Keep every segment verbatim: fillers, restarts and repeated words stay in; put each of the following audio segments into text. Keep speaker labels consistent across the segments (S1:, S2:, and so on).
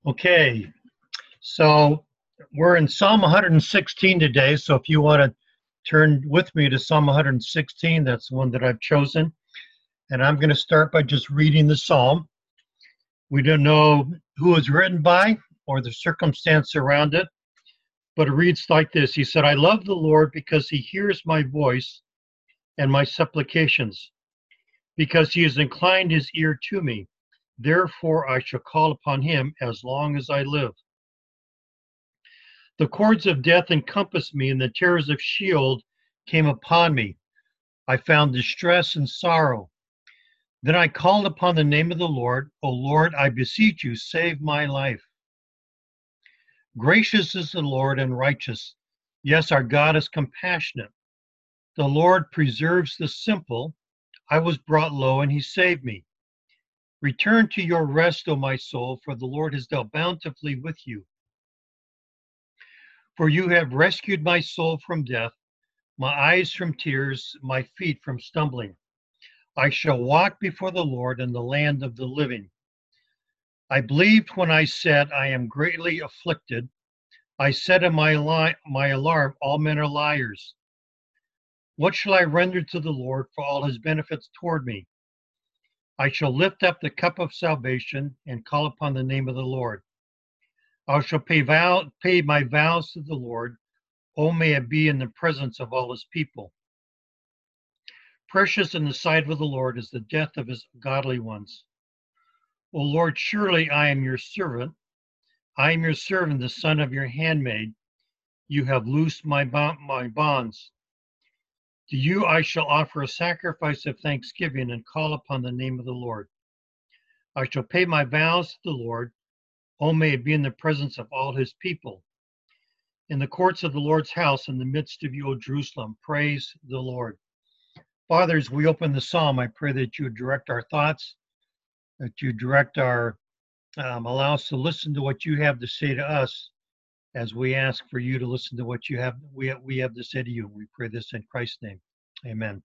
S1: Okay, so we're in Psalm one hundred sixteen today. So if you want to turn with me to Psalm one hundred sixteen, that's the one that I've chosen. And I'm going to start by just reading the psalm. We don't know who it's written by or the circumstance around it, but it reads like this. He said, I love the Lord because he hears my voice and my supplications, because he has inclined his ear to me. Therefore I shall call upon him as long as I live. The cords of death encompassed me, and the terrors of Sheol came upon me. I found distress and sorrow. Then I called upon the name of the Lord. O Lord, I beseech you, save my life. Gracious is the Lord and righteous. Yes, our God is compassionate. The Lord preserves the simple. I was brought low, and he saved me. Return to your rest, O my soul, for the Lord has dealt bountifully with you. For you have rescued my soul from death, my eyes from tears, my feet from stumbling. I shall walk before the Lord in the land of the living. I believed when I said, I am greatly afflicted. I said in my, li- my alarm, all men are liars. What shall I render to the Lord for all his benefits toward me? I shall lift up the cup of salvation and call upon the name of the Lord. I shall pay, vow, pay my vows to the Lord. Oh, may it be in the presence of all his people. Precious in the sight of the Lord is the death of his godly ones. O Lord, surely I am your servant. I am your servant, the son of your handmaid. You have loosed my, bond, my bonds. To you I shall offer a sacrifice of thanksgiving and call upon the name of the Lord. I shall pay my vows to the Lord. Oh, may it be in the presence of all his people. In the courts of the Lord's house, in the midst of you, O Jerusalem, praise the Lord. Father, as we open the psalm, I pray that you would direct our thoughts, that you direct our, um, allow us to listen to what you have to say to us as we ask for you to listen to what you have, we, we have to say to you. We pray this in Christ's name. Amen.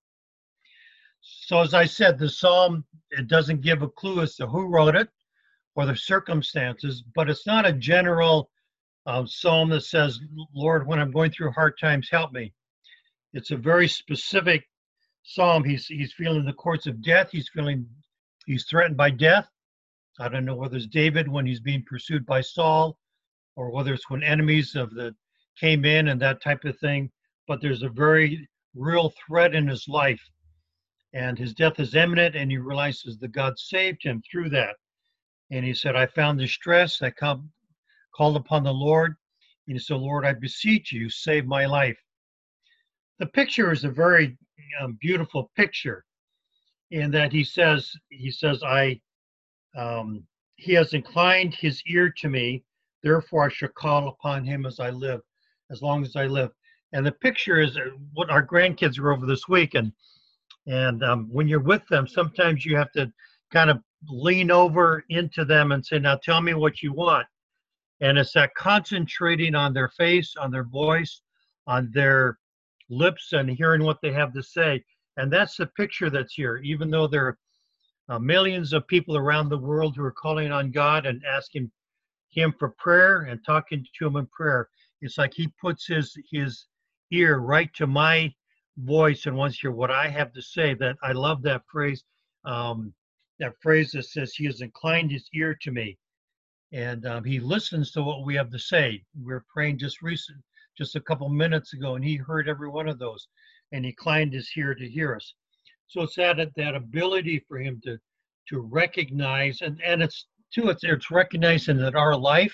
S1: So as I said, the psalm, it doesn't give a clue as to who wrote it or the circumstances, but it's not a general uh, psalm that says, Lord, when I'm going through hard times, help me. It's a very specific psalm. He's he's feeling the courts of death. He's feeling he's threatened by death. I don't know whether it's David when he's being pursued by Saul, or whether it's when enemies of the came in and that type of thing. But there's a very real threat in his life, and his death is imminent. And he realizes that God saved him through that. And he said, "I found distress. I come, called upon the Lord, and he said, Lord, I beseech you, save my life." The picture is a very um, beautiful picture, in that he says, he says, I, um, he has inclined his ear to me, therefore I shall call upon him as I live, as long as I live. And the picture is what our grandkids were over this week, and and um, when you're with them, sometimes you have to kind of lean over into them and say, now tell me what you want. And it's that concentrating on their face, on their voice, on their lips, and hearing what they have to say. And that's the picture that's here. Even though there are uh, millions of people around the world who are calling on God and asking him for prayer and talking to him in prayer, it's like he puts his his ear right to my voice and wants to hear what I have to say. That I love that phrase, um, that phrase that says he has inclined his ear to me. And um, he listens to what we have to say. We were praying just recent, just a couple minutes ago, and he heard every one of those, and he inclined his ear to hear us. So it's that that ability for him to to recognize, and and it's too it's it's recognizing that our life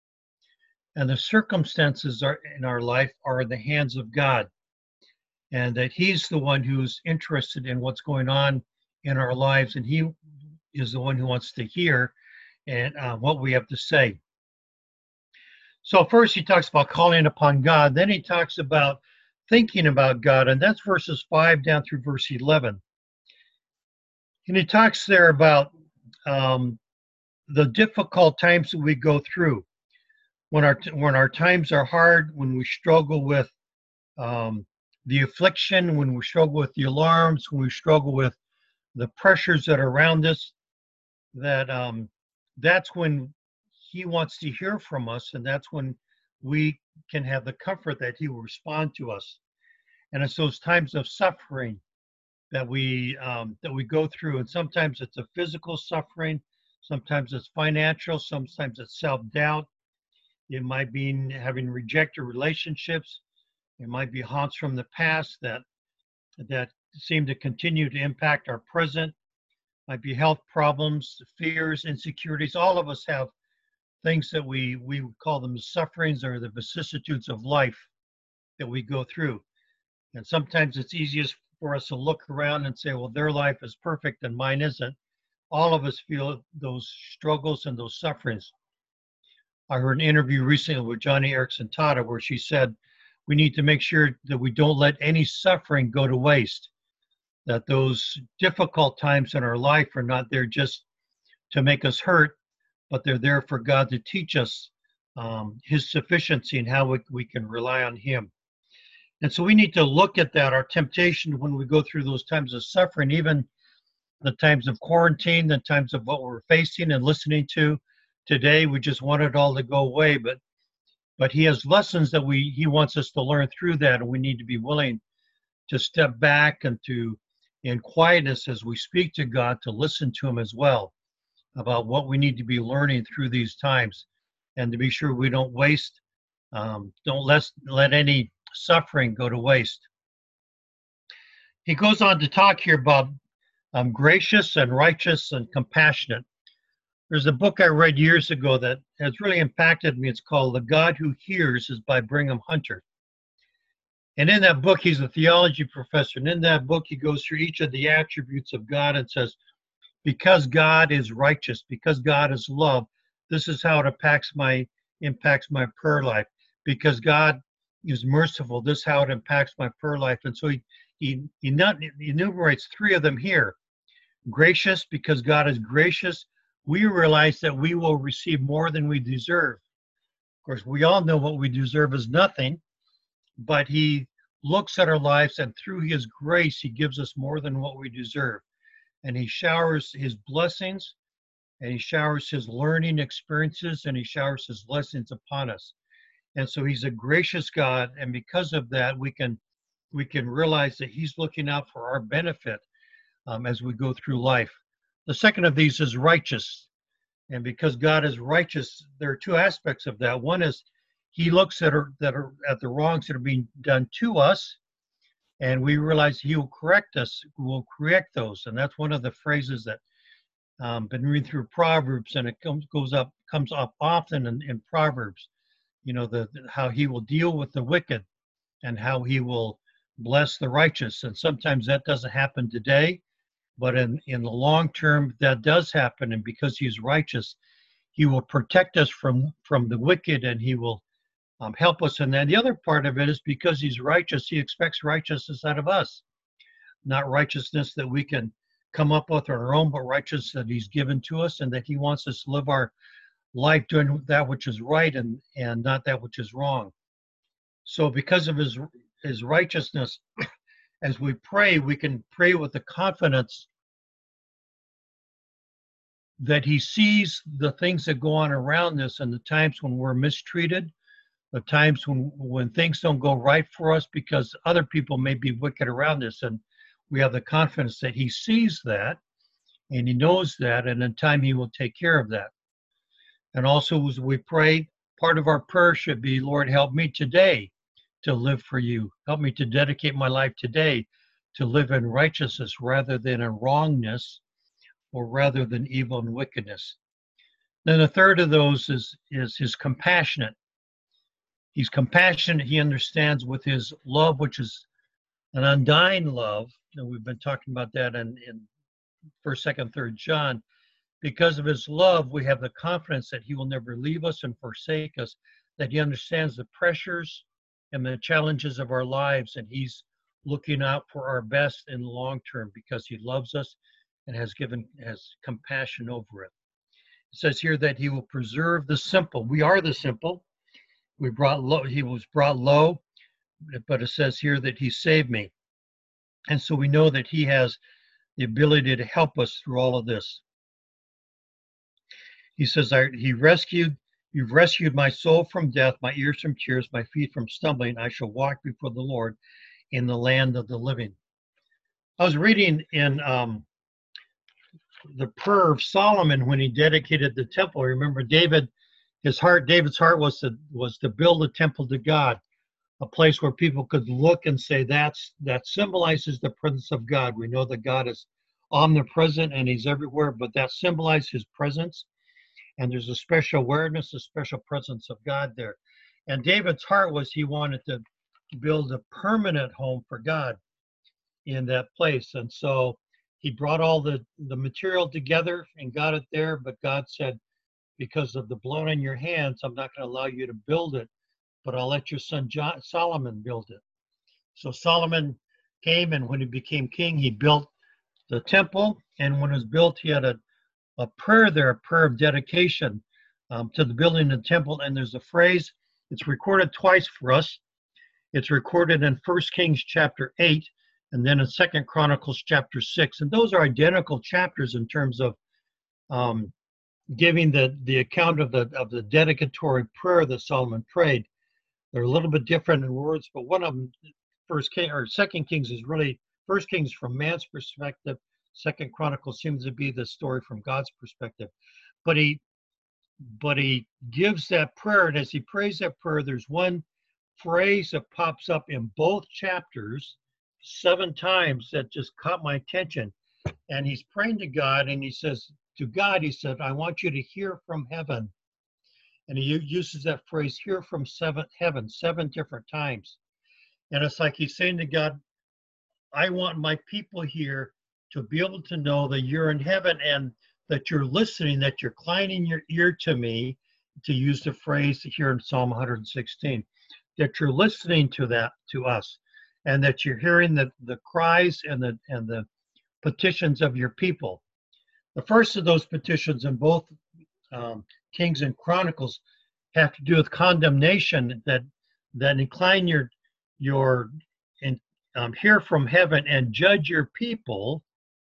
S1: and the circumstances are in our life are in the hands of God, and that he's the one who's interested in what's going on in our lives, and he is the one who wants to hear and uh, what we have to say. So first he talks about calling upon God, then he talks about thinking about God, and that's verses five down through verse eleven. And he talks there about um, the difficult times that we go through. When our when our times are hard, when we struggle with um, the affliction, when we struggle with the alarms, when we struggle with the pressures that are around us, that um, that's when he wants to hear from us, and that's when we can have the comfort that he will respond to us. And it's those times of suffering that we um, that we go through, and sometimes it's a physical suffering, sometimes it's financial, sometimes it's self-doubt. It might be having rejected relationships. It might be haunts from the past that that seem to continue to impact our present. It might be health problems, fears, insecurities. All of us have things that we we call them sufferings or the vicissitudes of life that we go through. And sometimes it's easiest for us to look around and say, well, their life is perfect and mine isn't. All of us feel those struggles and those sufferings. I heard an interview recently with Johnny Erickson Tata where she said, we need to make sure that we don't let any suffering go to waste, that those difficult times in our life are not there just to make us hurt, but they're there for God to teach us um, his sufficiency and how we, we can rely on him. And so we need to look at that, our temptation when we go through those times of suffering, even the times of quarantine, the times of what we're facing and listening to today. We just want it all to go away, but but he has lessons that we he wants us to learn through that, and we need to be willing to step back and to, in quietness as we speak to God, to listen to him as well about what we need to be learning through these times, and to be sure we don't waste, um, don't let, let any suffering go to waste. He goes on to talk here about um, gracious and righteous and compassionate. There's a book I read years ago that has really impacted me. It's called The God Who Hears is by Brigham Hunter. And in that book, he's a theology professor. And in that book, he goes through each of the attributes of God and says, because God is righteous, because God is love, this is how it impacts my impacts my prayer life. Because God is merciful, this is how it impacts my prayer life. And so he, he, he, not, he enumerates three of them here. Gracious, because God is gracious, we realize that we will receive more than we deserve. Of course, we all know what we deserve is nothing, but he looks at our lives, and through his grace, he gives us more than what we deserve. And he showers his blessings, and he showers his learning experiences, and he showers his blessings upon us. And so he's a gracious God, and because of that, we can we can realize that he's looking out for our benefit um, as we go through life. The second of these is righteous. And because God is righteous, there are two aspects of that. One is he looks at, our, that are, at the wrongs that are being done to us, and we realize he will correct us, will correct those. And that's one of the phrases that um, been reading through Proverbs, and it comes goes up comes up often in, in Proverbs. You know, the, the how he will deal with the wicked and how he will bless the righteous. And sometimes that doesn't happen today, but in, in the long term, that does happen. And because he's righteous, he will protect us from, from the wicked, and he will um, help us. And then the other part of it is because he's righteous, he expects righteousness out of us. Not righteousness that we can come up with on our own, but righteousness that he's given to us, and that he wants us to live our life doing that which is right and, and not that which is wrong. So because of his, his righteousness, as we pray, we can pray with the confidence that he sees the things that go on around us, and the times when we're mistreated, the times when, when things don't go right for us because other people may be wicked around us. And we have the confidence that he sees that and he knows that, and in time he will take care of that. And also as we pray, part of our prayer should be, Lord, help me today to live for you. Help me to dedicate my life today to live in righteousness rather than in wrongness, or rather than evil and wickedness. Then the third of those is, is his compassionate. He's compassionate. He understands with his love, which is an undying love. And we've been talking about that in, in first, second, third John. Because of his love, we have the confidence that he will never leave us and forsake us, that he understands the pressures and the challenges of our lives, and he's looking out for our best in the long term because he loves us and has given has compassion over it. It says here that he will preserve the simple. We are the simple. We brought low, he was brought low, but it says here that he saved me. And so we know that he has the ability to help us through all of this. He says, I, he rescued You've rescued my soul from death, my ears from tears, my feet from stumbling. I shall walk before the Lord in the land of the living. I was reading in um, the prayer of Solomon when he dedicated the temple. Remember, David, his heart, David's heart was to was to build a temple to God, a place where people could look and say that's that symbolizes the presence of God. We know that God is omnipresent and He's everywhere, but that symbolizes His presence. And there's a special awareness, a special presence of God there. And David's heart was he wanted to build a permanent home for God in that place. And so he brought all the, the material together and got it there. But God said, because of the blood on your hands, I'm not going to allow you to build it, but I'll let your son John, Solomon build it. So Solomon came, and when he became king, he built the temple. And when it was built, he had a a prayer there, a prayer of dedication um, to the building of the temple. And there's a phrase, it's recorded twice for us. It's recorded in First Kings chapter eight, and then in Second Chronicles chapter six. And those are identical chapters in terms of um, giving the, the account of the of the dedicatory prayer that Solomon prayed. They're a little bit different in words, but one of them, First King or Second Kings, is really First Kings from man's perspective. Second Chronicles seems to be the story from God's perspective. But he but he gives that prayer, and as he prays that prayer, there's one phrase that pops up in both chapters seven times that just caught my attention. And he's praying to God, and he says, to God, he said, I want you to hear from heaven. And he uses that phrase, hear from seven heaven, seven different times. And it's like he's saying to God, I want my people here to be able to know that you're in heaven and that you're listening, that you're inclining your ear to me, to use the phrase here in Psalm one hundred sixteen, that you're listening to that, to us, and that you're hearing the, the cries and the, and the petitions of your people. The first of those petitions in both um, Kings and Chronicles have to do with condemnation, that, that incline your, your in, um, hear from heaven and judge your people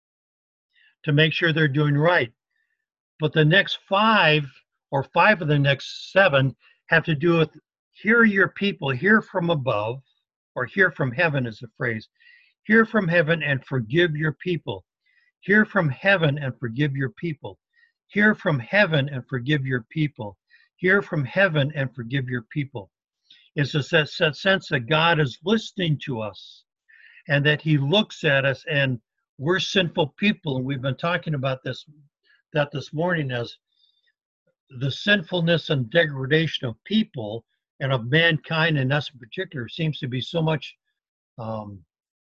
S1: to make sure they're doing right. But the next five, or five of the next seven, have to do with hear your people, hear from above, or hear from heaven is the phrase. Hear from heaven and forgive your people. Hear from heaven and forgive your people. Hear from heaven and forgive your people. Hear from heaven and forgive your people. It's a sense that God is listening to us and that He looks at us, and we're sinful people, and we've been talking about this that this morning as the sinfulness and degradation of people and of mankind, and us in particular, seems to be so much um,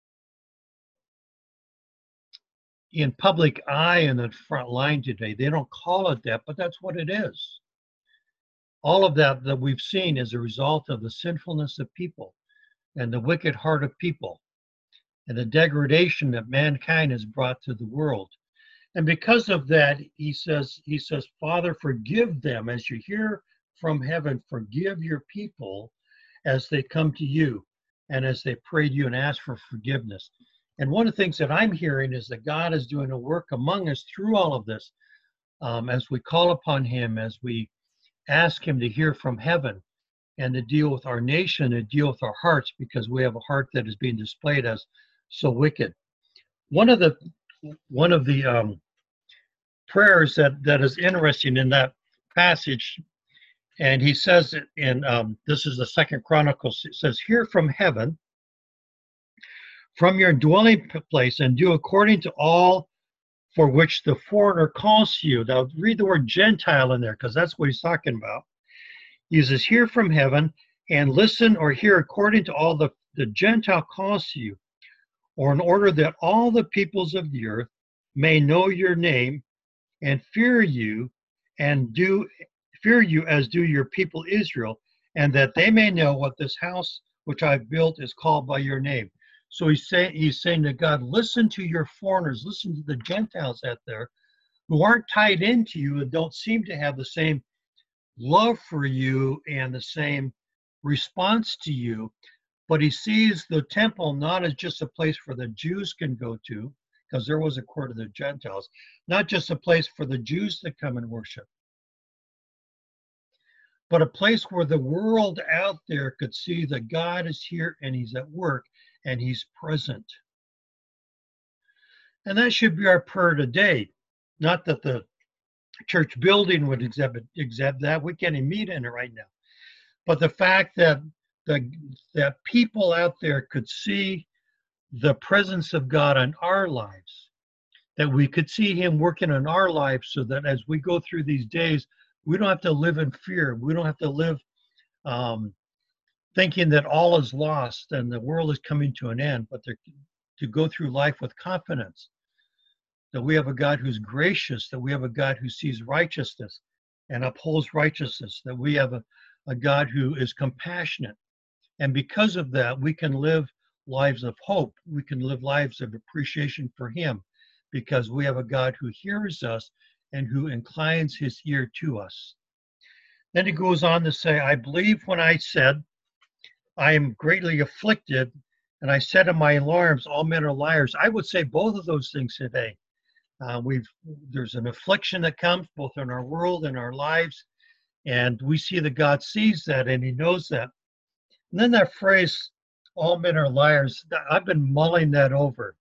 S1: in public eye in the front line today. They don't call it that, but that's what it is. All of that that we've seen is a result of the sinfulness of people and the wicked heart of people and the degradation that mankind has brought to the world. And because of that, he says, he says, Father, forgive them as you hear from heaven, forgive your people as they come to you and as they pray to you and ask for forgiveness. And one of the things that I'm hearing is that God is doing a work among us through all of this. Um, as we call upon him, as we ask him to hear from heaven and to deal with our nation and deal with our hearts, because we have a heart that is being displayed as so wicked. One of the one of the um, prayers that, that is interesting in that passage, and he says it in, um, this is the Second Chronicles, it says, hear from heaven, from your dwelling place, and do according to all for which the foreigner calls you. Now read the word Gentile in there, because that's what he's talking about. He says, hear from heaven and listen or hear according to all the, the Gentile calls to you, or in order that all the peoples of the earth may know your name and fear you and do fear you as do your people Israel, and that they may know what this house which I've built is called by your name. So he's saying he's saying to God, listen to your foreigners, listen to the Gentiles out there who aren't tied into you and don't seem to have the same love for you and the same response to you. But he sees the temple not as just a place for the Jews can go to, because there was a court of the Gentiles, not just a place for the Jews to come and worship, but a place where the world out there could see that God is here and he's at work and he's present. And that should be our prayer today. Not that the church building would exhibit, exhibit that. We can't even meet in it right now. But the fact that the, that people out there could see the presence of God in our lives, that we could see him working in our lives so that as we go through these days, we don't have to live in fear. We don't have to live um, thinking that all is lost and the world is coming to an end, but to go through life with confidence that we have a God who's gracious, that we have a God who sees righteousness and upholds righteousness, that we have a, a God who is compassionate. And because of that, we can live lives of hope. We can live lives of appreciation for him because we have a God who hears us and who inclines his ear to us. Then he goes on to say, I believe when I said, I am greatly afflicted, and I said in my alarms, all men are liars. I would say both of those things today. Uh, we've there's an affliction that comes both in our world and our lives, and we see that God sees that and he knows that. And then that phrase, all men are liars, I've been mulling that over.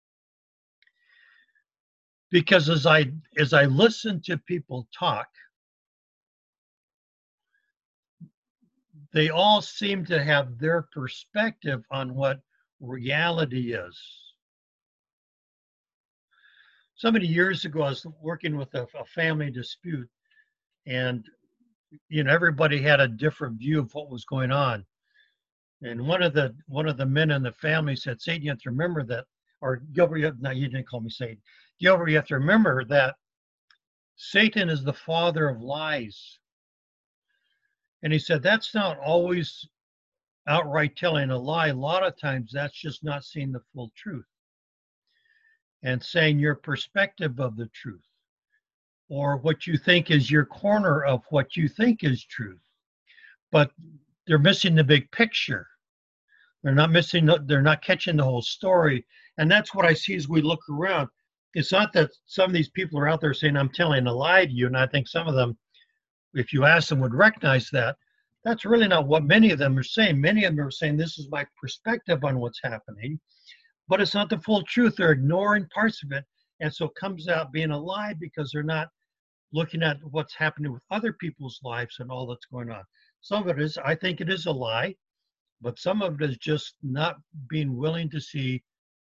S1: Because as I as I listen to people talk, they all seem to have their perspective on what reality is. So many years ago, I was working with a, a family dispute, and you know everybody had a different view of what was going on. And one of the one of the men in the family said, "Satan, you have to remember that," or Gilbert, no, you didn't call me Satan. Gilbert, you have to remember that Satan is the father of lies. And he said that's not always outright telling a lie. A lot of times, that's just not seeing the full truth and saying your perspective of the truth, or what you think is your corner of what you think is truth. But they're missing the big picture. They're not missing, they're not catching the whole story. And that's what I see as we look around. It's not that some of these people are out there saying, I'm telling a lie to you. And I think some of them, if you ask them, would recognize that. That's really not what many of them are saying. Many of them are saying, this is my perspective on what's happening. But it's not the full truth. They're ignoring parts of it. And so it comes out being a lie because they're not looking at what's happening with other people's lives and all that's going on. Some of it is, I think it is a lie, but some of it is just not being willing to see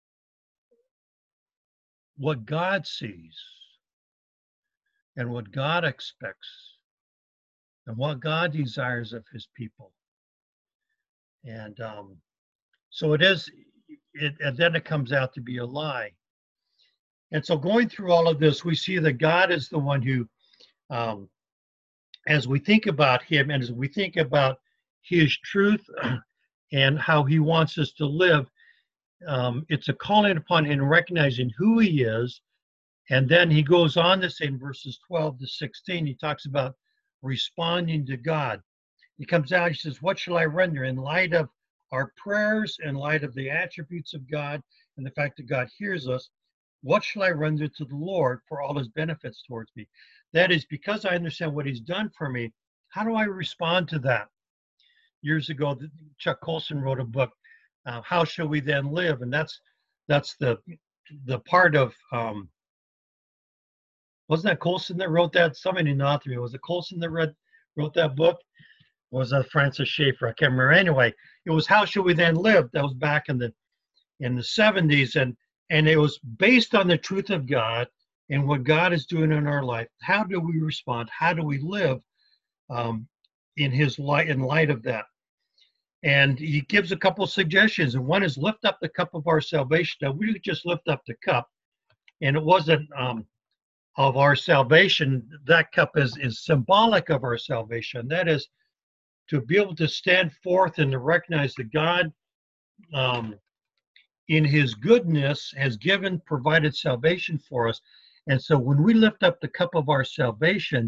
S1: what God sees and what God expects and what God desires of his people. And um, so it is, it, and then it comes out to be a lie. And so going through all of this, we see that God is the one who, um, as we think about him and as we think about his truth and how he wants us to live, um, it's a calling upon him recognizing who he is. And then he goes on to say in verses twelve to sixteen, he talks about responding to God. He comes out, he says, what shall I render in light of our prayers, in light of the attributes of God and the fact that God hears us? What shall I render to the Lord for all his benefits towards me? That is, because I understand what he's done for me, how do I respond to that? Years ago, Chuck Colson wrote a book, uh, How Shall We Then Live? And that's that's the the part of, um, wasn't that Colson that wrote that? Somebody not to me. Was it Colson that read, wrote that book? Or was that Francis Schaeffer? I can't remember. Anyway, it was How Shall We Then Live? That was back in the in the seventies. And And it was based on the truth of God and what God is doing in our life. How do we respond? How do we live um, in his light, in light of that? And he gives a couple of suggestions. And one is lift up the cup of our salvation. Now, we just lift up the cup. And it wasn't um, of our salvation. That cup is, is symbolic of our salvation. That is to be able to stand forth and to recognize that God, um, in his goodness, has given, provided salvation for us. And so when we lift up the cup of our salvation,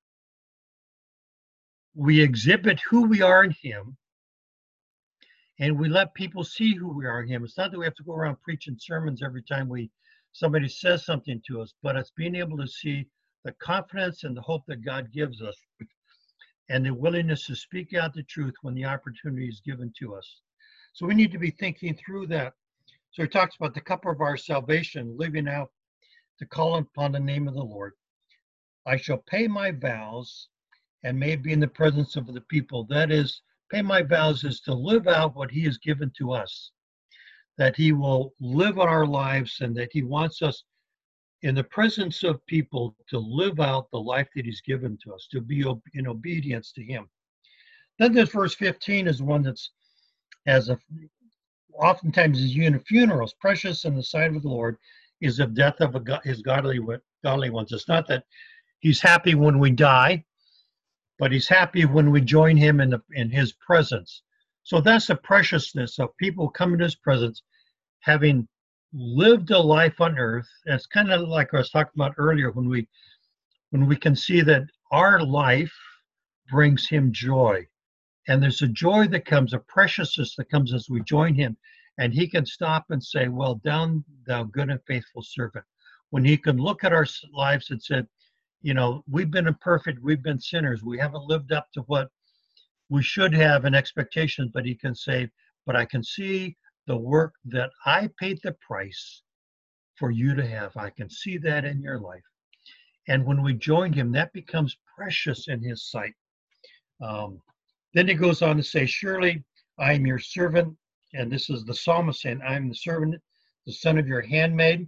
S1: we exhibit who we are in him, and we let people see who we are in him. It's not that we have to go around preaching sermons every time we somebody says something to us, but it's being able to see the confidence and the hope that God gives us. and the willingness to speak out the truth when the opportunity is given to us. So we need to be thinking through that. So he talks about the cup of our salvation, living out to call upon the name of the Lord. I shall pay my vows and may be in the presence of the people. That is, pay my vows is to live out what he has given to us, that he will live our lives and that he wants us in the presence of people to live out the life that he's given to us, to be in obedience to him. Then this verse fifteen is one that's, as a, oftentimes is used in funerals, precious in the sight of the Lord is the death of a, his godly, godly ones. It's not that he's happy when we die, but he's happy when we join him in, the, in his presence. So that's the preciousness of people coming to his presence, having lived a life on earth. It's kind of like I was talking about earlier, when we when we can see that our life brings him joy. And there's a joy that comes, a preciousness that comes as we join him. And he can stop and say, well done, thou good and faithful servant. When he can look at our lives and say, you know, we've been imperfect, we've been sinners, we haven't lived up to what we should have in expectations, but he can say, but I can see the work that I paid the price for you to have. I can see that in your life. And when we join him, that becomes precious in his sight. Um, then he goes on to say, surely I am your servant. And this is the psalmist saying, I am the servant, the son of your handmaid.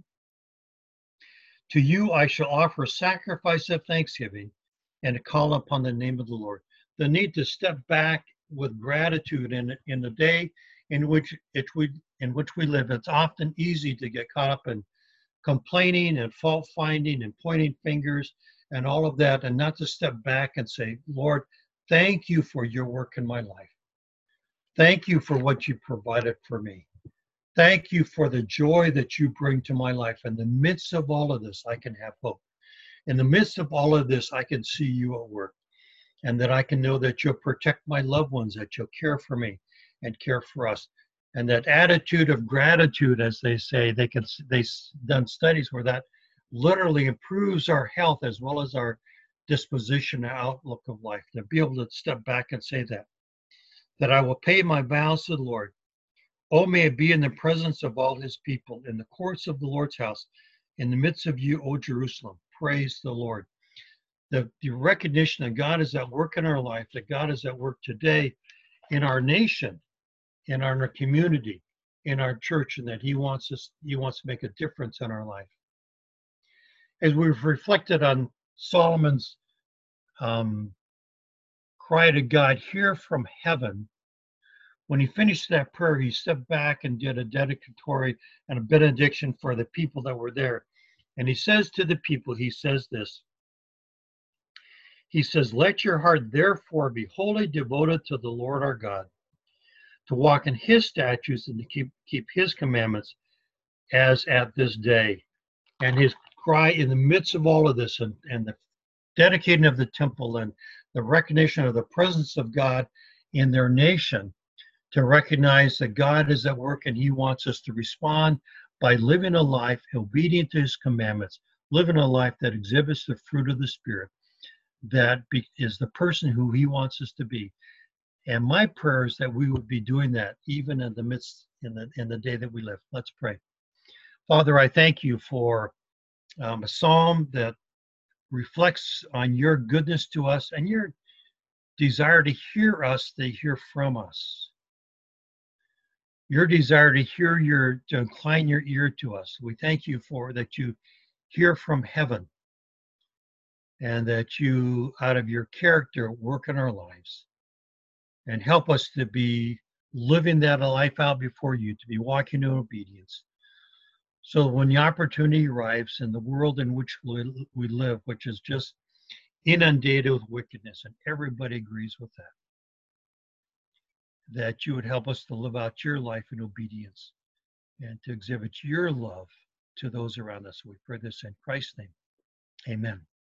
S1: To you I shall offer a sacrifice of thanksgiving and to call upon the name of the Lord. The need to step back with gratitude in, in the day in which it we in which we live. It's often easy to get caught up in complaining and fault finding and pointing fingers and all of that, and not to step back and say, Lord, thank you for your work in my life. Thank you for what you provided for me. Thank you for the joy that you bring to my life. In the midst of all of this, I can have hope. In the midst of all of this, I can see you at work, and that I can know that you'll protect my loved ones, that you'll care for me and care for us. And that attitude of gratitude, as they say, they can they've done studies where that literally improves our health as well as our disposition and outlook of life. To be able to step back and say that, that I will pay my vows to the Lord. Oh, may it be in the presence of all his people, in the courts of the Lord's house, in the midst of you, O Jerusalem. Praise the Lord. The, the recognition that God is at work in our life, that God is at work today in our nation, in our community, in our church, and that he wants us, he wants to make a difference in our life. As we've reflected on Solomon's um, cry to God, hear from heaven, when he finished that prayer, he stepped back and did a dedicatory and a benediction for the people that were there. And he says to the people, he says this, he says, let your heart therefore be wholly devoted to the Lord our God, to walk in his statutes and to keep, keep his commandments as at this day. And his cry in the midst of all of this, and, and the dedicating of the temple and the recognition of the presence of God in their nation, to recognize that God is at work and he wants us to respond by living a life obedient to his commandments, living a life that exhibits the fruit of the Spirit, that be, is the person who he wants us to be. And my prayer is that we would be doing that even in the midst, in the, in the day that we live. Let's pray. Father, I thank you for um, a psalm that reflects on your goodness to us and your desire to hear us, to hear from us. Your desire to hear your, to incline your ear to us. We thank you for that you hear from heaven and that you, out of your character, work in our lives and help us to be living that life out before you, to be walking in obedience. So when the opportunity arrives in the world in which we live, which is just inundated with wickedness, and everybody agrees with that, that you would help us to live out your life in obedience and to exhibit your love to those around us. We pray this in Christ's name. Amen.